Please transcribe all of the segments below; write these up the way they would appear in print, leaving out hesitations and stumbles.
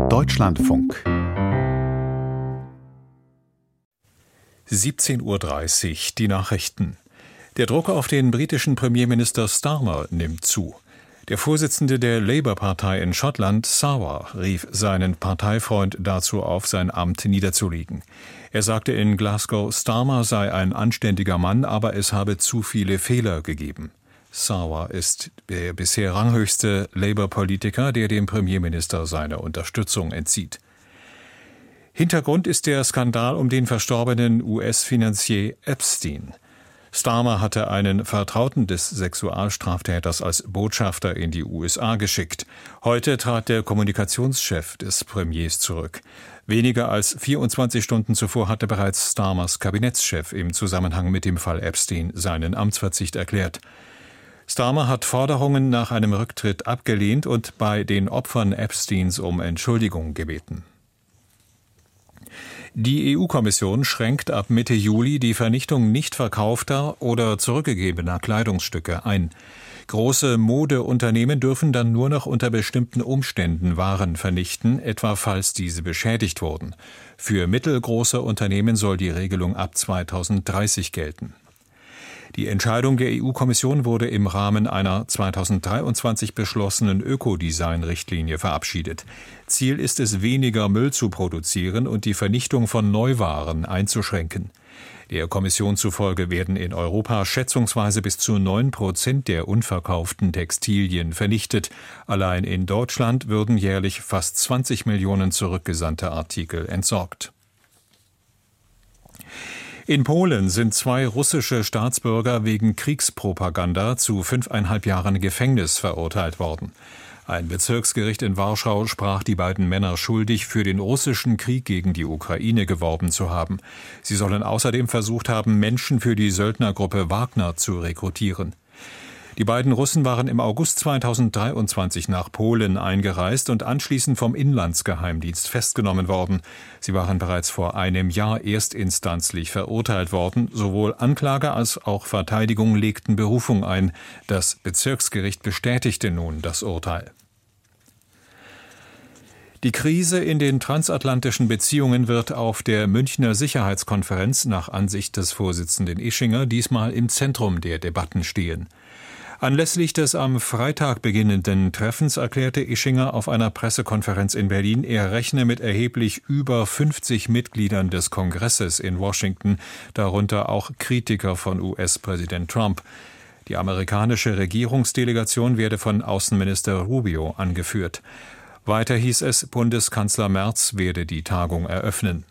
Deutschlandfunk 17:30 Uhr, die Nachrichten. Der Druck auf den britischen Premierminister Starmer nimmt zu. Der Vorsitzende der Labour-Partei in Schottland, Sawar, rief seinen Parteifreund dazu auf, sein Amt niederzulegen. Er sagte in Glasgow, Starmer sei ein anständiger Mann, aber es habe zu viele Fehler gegeben. Sawar ist der bisher ranghöchste Labour-Politiker, der dem Premierminister seine Unterstützung entzieht. Hintergrund ist der Skandal um den verstorbenen US-Finanzier Epstein. Starmer hatte einen Vertrauten des Sexualstraftäters als Botschafter in die USA geschickt. Heute trat der Kommunikationschef des Premiers zurück. Weniger als 24 Stunden zuvor hatte bereits Starmers Kabinettschef im Zusammenhang mit dem Fall Epstein seinen Amtsverzicht erklärt. Starmer hat Forderungen nach einem Rücktritt abgelehnt und bei den Opfern Epsteins um Entschuldigung gebeten. Die EU-Kommission schränkt ab Mitte Juli die Vernichtung nicht verkaufter oder zurückgegebener Kleidungsstücke ein. Große Modeunternehmen dürfen dann nur noch unter bestimmten Umständen Waren vernichten, etwa falls diese beschädigt wurden. Für mittelgroße Unternehmen soll die Regelung ab 2030 gelten. Die Entscheidung der EU-Kommission wurde im Rahmen einer 2023 beschlossenen Ökodesign-Richtlinie verabschiedet. Ziel ist es, weniger Müll zu produzieren und die Vernichtung von Neuwaren einzuschränken. Der Kommission zufolge werden in Europa schätzungsweise bis zu 9% der unverkauften Textilien vernichtet. Allein in Deutschland würden jährlich fast 20 Millionen zurückgesandte Artikel entsorgt. In Polen sind 2 russische Staatsbürger wegen Kriegspropaganda zu 5,5 Jahren Gefängnis verurteilt worden. Ein Bezirksgericht in Warschau sprach die beiden Männer schuldig, für den russischen Krieg gegen die Ukraine geworben zu haben. Sie sollen außerdem versucht haben, Menschen für die Söldnergruppe Wagner zu rekrutieren. Die beiden Russen waren im August 2023 nach Polen eingereist und anschließend vom Inlandsgeheimdienst festgenommen worden. Sie waren bereits vor einem Jahr erstinstanzlich verurteilt worden. Sowohl Anklage als auch Verteidigung legten Berufung ein. Das Bezirksgericht bestätigte nun das Urteil. Die Krise in den transatlantischen Beziehungen wird auf der Münchner Sicherheitskonferenz nach Ansicht des Vorsitzenden Ischinger diesmal im Zentrum der Debatten stehen. Anlässlich des am Freitag beginnenden Treffens erklärte Ischinger auf einer Pressekonferenz in Berlin, er rechne mit erheblich über 50 Mitgliedern des Kongresses in Washington, darunter auch Kritiker von US-Präsident Trump. Die amerikanische Regierungsdelegation werde von Außenminister Rubio angeführt. Weiter hieß es, Bundeskanzler Merz werde die Tagung eröffnen.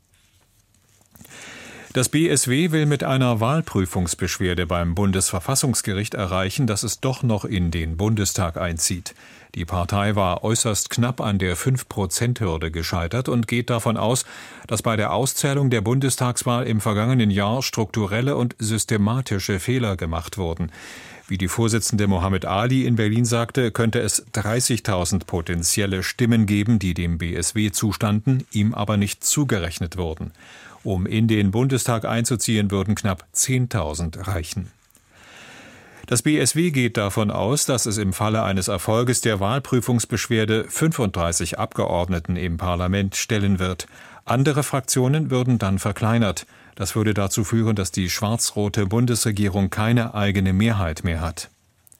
Das BSW will mit einer Wahlprüfungsbeschwerde beim Bundesverfassungsgericht erreichen, dass es doch noch in den Bundestag einzieht. Die Partei war äußerst knapp an der 5%-Hürde gescheitert und geht davon aus, dass bei der Auszählung der Bundestagswahl im vergangenen Jahr strukturelle und systematische Fehler gemacht wurden. Wie die Vorsitzende Mohammed Ali in Berlin sagte, könnte es 30.000 potenzielle Stimmen geben, die dem BSW zustanden, ihm aber nicht zugerechnet wurden. Um in den Bundestag einzuziehen, würden knapp 10.000 reichen. Das BSW geht davon aus, dass es im Falle eines Erfolges der Wahlprüfungsbeschwerde 35 Abgeordneten im Parlament stellen wird. Andere Fraktionen würden dann verkleinert. Das würde dazu führen, dass die schwarz-rote Bundesregierung keine eigene Mehrheit mehr hat.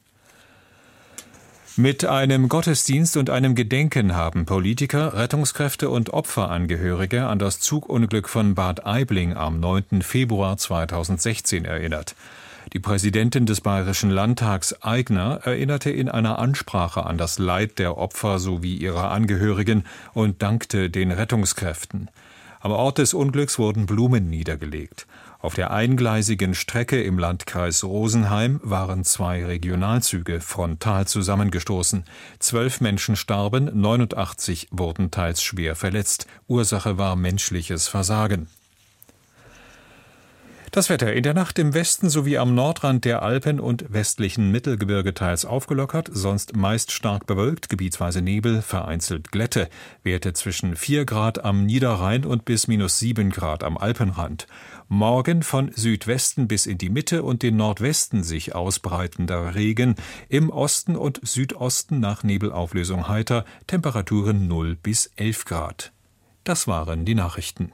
Mit einem Gottesdienst und einem Gedenken haben Politiker, Rettungskräfte und Opferangehörige an das Zugunglück von Bad Aibling am 9. Februar 2016 erinnert. Die Präsidentin des Bayerischen Landtags, Aigner, erinnerte in einer Ansprache an das Leid der Opfer sowie ihrer Angehörigen und dankte den Rettungskräften. Am Ort des Unglücks wurden Blumen niedergelegt. Auf der eingleisigen Strecke im Landkreis Rosenheim waren 2 Regionalzüge frontal zusammengestoßen. 12 Menschen starben, 89 wurden teils schwer verletzt. Ursache war menschliches Versagen. Das Wetter: in der Nacht im Westen sowie am Nordrand der Alpen und westlichen Mittelgebirge teils aufgelockert, sonst meist stark bewölkt, gebietsweise Nebel, vereinzelt Glätte. Werte zwischen 4 Grad am Niederrhein und bis -7 Grad am Alpenrand. Morgen von Südwesten bis in die Mitte und den Nordwesten sich ausbreitender Regen. Im Osten und Südosten nach Nebelauflösung heiter, Temperaturen 0 bis 11 Grad. Das waren die Nachrichten.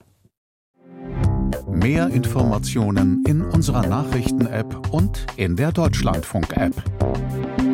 Mehr Informationen in unserer Nachrichten-App und in der Deutschlandfunk-App.